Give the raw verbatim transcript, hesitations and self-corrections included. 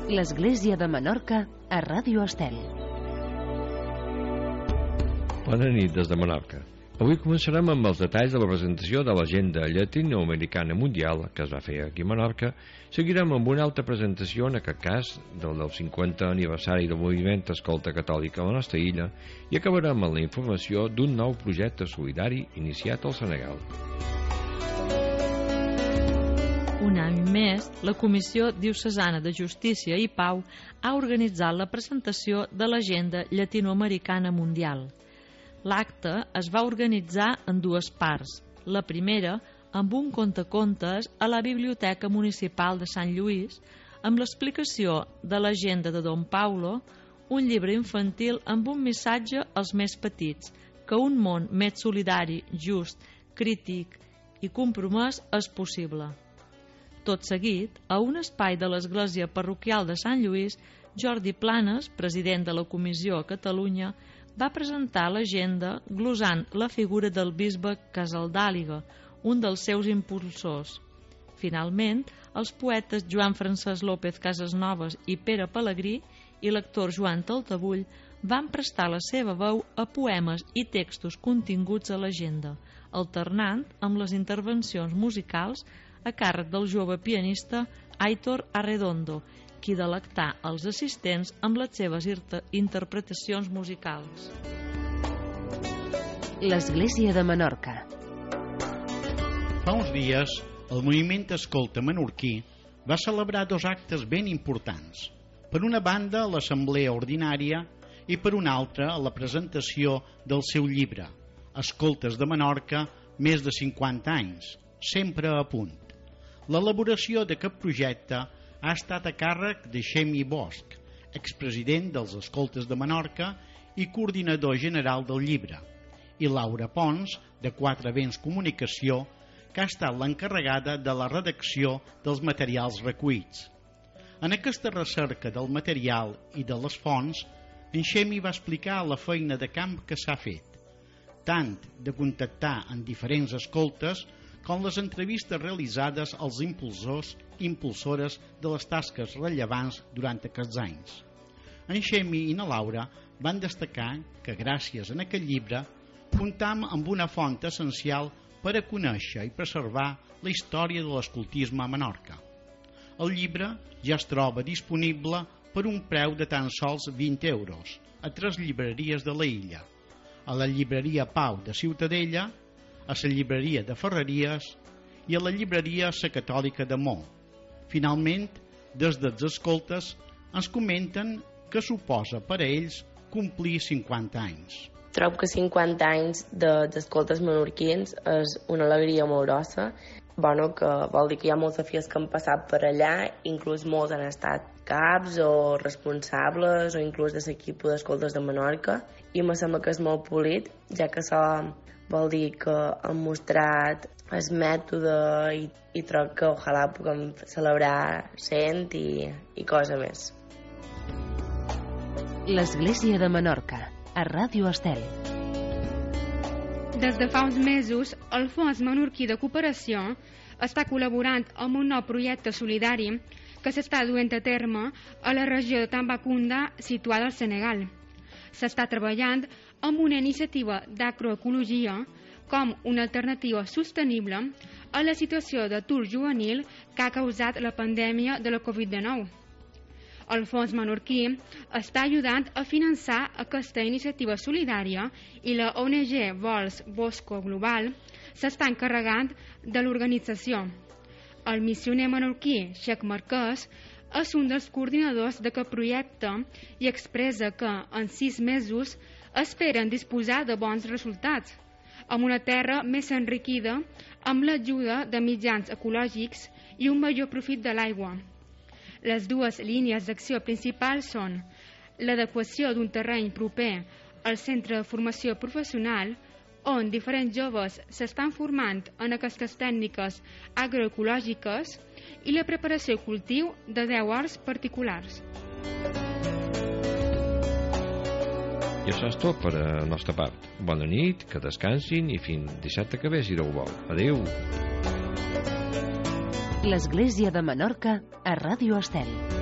L'Església de Menorca a Ràdio Estel. Bona nit des de Menorca. Avui començarem amb els detalls de la presentació de l'Agenda Llatinoamericana Mundial que es va fer aquí a Menorca. Seguirem amb una altra presentació, en aquest cas, del, del cinquantè aniversari del moviment Escolta Catòlica a la nostra illa, i acabarem amb la informació d'un nou projecte solidari iniciat al Senegal. Un any més, la Comissió Diocesana de Justícia i Pau ha organitzat la presentació de l'Agenda Llatinoamericana Mundial. L'acte es va organitzar en dues parts. La primera, amb un contacontes a la Biblioteca Municipal de Sant Lluís, amb l'explicació de l'Agenda de Don Paulo, un llibre infantil amb un missatge als més petits, que un món més solidari, just, crític i compromès és possible. Tot seguit, a un espai de l'Església Parroquial de Sant Lluís, Jordi Planes, president de la Comissió a Catalunya, va presentar l'agenda glosant la figura del bisbe Casaldàliga, un dels seus impulsors. Finalment, els poetes Joan Francesc López Casasnovas i Pere Pelegrí i l'actor Joan Taltabull van prestar la seva veu a poemes i textos continguts a l'agenda, alternant amb les intervencions musicals a càrrec del jove pianista Aitor Arredondo, qui delectà els assistents amb les seves interpretacions musicals. L'Església de Menorca. Fa uns dies, el moviment Escolta menorquí va celebrar dos actes ben importants. Per una banda, l'assemblea ordinària i per una altra, la presentació del seu llibre, Escoltes de Menorca, més de cinquanta anys, sempre a punt. L'elaboració d'aquest projecte ha estat a càrrec de Xemi Bosch, expresident dels Escoltes de Menorca i coordinador general del llibre, i Laura Pons, de Quatre Vents Comunicació, que ha estat l'encarregada de la redacció dels materials recollits. En aquesta recerca del material i de les fonts, en Xemi va explicar la feina de camp que s'ha fet, tant de contactar amb diferents escoltes com les entrevistes realitzades als impulsors i impulsores de les tasques rellevants durant aquests anys. En Xemi i na Laura van destacar que, gràcies a aquest llibre, comptam amb una font essencial per a conèixer i preservar la història de l'escoltisme a Menorca. El llibre ja es troba disponible per un preu de tan sols vint euros a tres llibreries de la illa, a la llibreria Pau de Ciutadella, a la llibreria de Ferreries i a la llibreria La Catòlica de Mó. Finalment, des dels escoltes ens comenten que suposa per a ells complir cinquanta anys. Trobo que cinquanta anys d'escoltes menorquins és una alegria molt grossa. Bueno, que vol dir que hi ha molts afies que han passat per allà, inclús molts han estat caps o responsables o inclús de l'equip d'escoltes de Menorca, i me sembla que és molt polit, ja que s'ha vol dir que han mostrat el mètode i, i trobo que ojalà puguem celebrar cent i, i cosa més. L'Església de Menorca, a Ràdio Estel. Des de fa uns mesos, el Fons Menorquí de Cooperació està col·laborant amb un nou projecte solidari que s'està duent a terme a la regió de Tambacounda, situada al Senegal. S'està treballant amb una iniciativa d'agroecologia com una alternativa sostenible a la situació d'atur juvenil que ha causat la pandèmia de la covid dinou. El Fons Menorquí està ajudant a finançar aquesta iniciativa solidària i la O N G Vols Bosco Global s'està encarregant de l'organització. El missioner menorquí Xec Marquès és un dels coordinadors d'aquest projecte i expressa que en sis mesos esperen disposar de bons resultats, amb una terra més enriquida amb l'ajuda de mitjans ecològics i un major profit de l'aigua. Les dues línies d'acció principals són l'adequació d'un terreny proper al centre de formació professional, on diferents joves s'estan formant en aquestes tècniques agroecològiques, i la preparació i cultiu de deu horts particulars. I això és tot per a la nostra part. Bona nit, que descansin i fins dissabte que ve, si Déu vol. Adéu. L'Església de Menorca a Ràdio Estel.